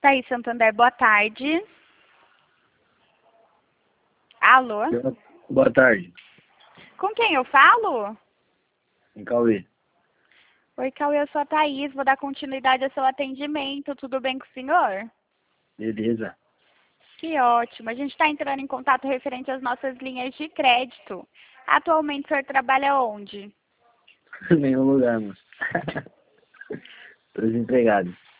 Thaís Santander, boa tarde. Alô? Boa tarde. Com quem eu falo? Em Cauê. Oi, Cauê, eu sou a Thaís, vou dar continuidade ao seu atendimento. Tudo bem com o senhor? Beleza. Que ótimo. A gente está entrando em contato referente às nossas linhas de crédito. Atualmente o senhor trabalha onde? Nenhum lugar, moço. Tô desempregado.